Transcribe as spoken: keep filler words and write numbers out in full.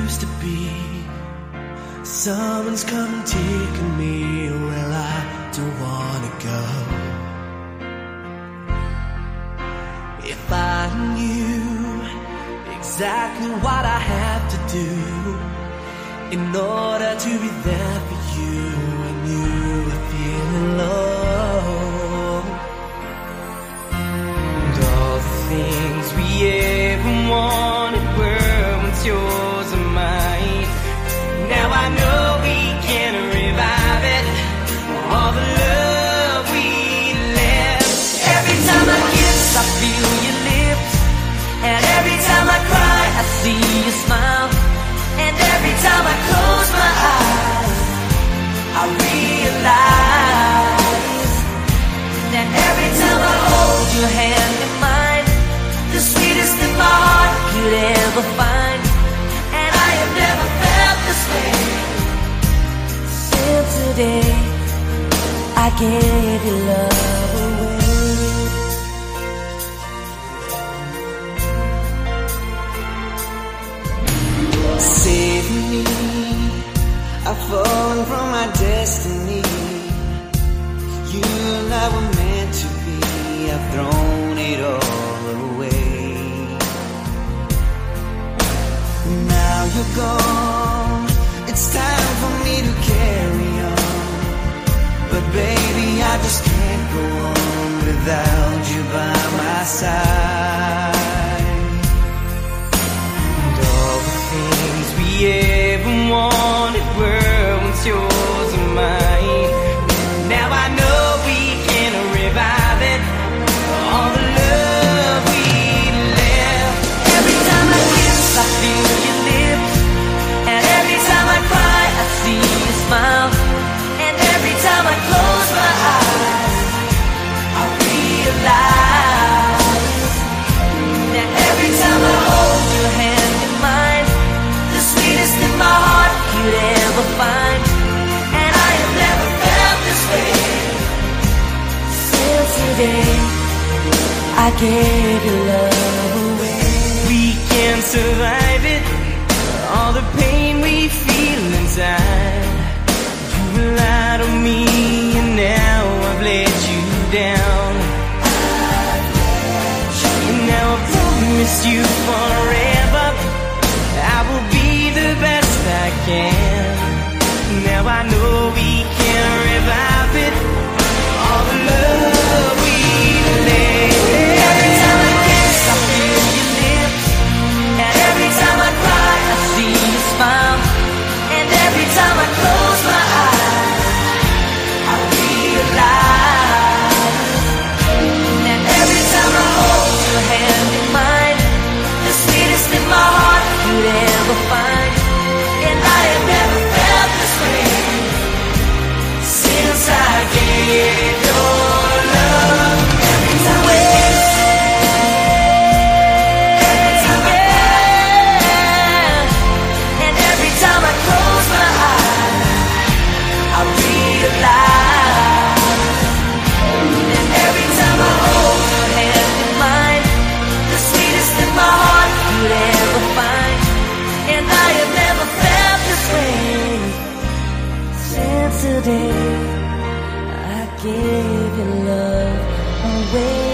used to be. Someone's come and taken me where I don't wanna go. If I knew exactly what I have to do in order to be there for you when you were feeling low, and all the things we ever wanted were once yours and mine. Now I know we can revive it, all the love we left. Every time I kiss, I feel your lips, and every time I cry, I see you smile. And every time I close my eyes, I realize that every time I hold your hand in mine, the sweetest thing my heart could ever find. And I have never felt this way since the day I gave your love away. Save me, I've fallen from my destiny. You and I were meant to be, I've thrown it all away. Now you're gone, it's time for me to carry on. But baby, I just can't go on without you by my side. Things we ever wanted were once yours and mine. Now I know we can revive it, all the love we left. Every time I kiss, I feel your lips, and every time I cry, I see you smile. And every time I close my eyes, I realize that every time I hold your hand in mine, the sweetest thing my heart could ever find. And I have never felt this way since the day I gave your love away. We can survive it, all the pain we feel inside. You relied on me and now I've let you down. And now I promise you forever I will be the best I can. Now I know we can revive it, all the love we left. Every time I kiss, I feel your lips, and every time I cry, I see you smile. And every time I close my eyes, I realize that every time I hold your hand in mine, the sweetest thing my heart could ever find. And I have never felt this way since I gave your love every time I kiss, every time I cry, and every time I close my eyes, I realize that every time I hold your hand in mine, the sweetest thing my heart could ever find. And I have never felt this way since the day I gave your love away.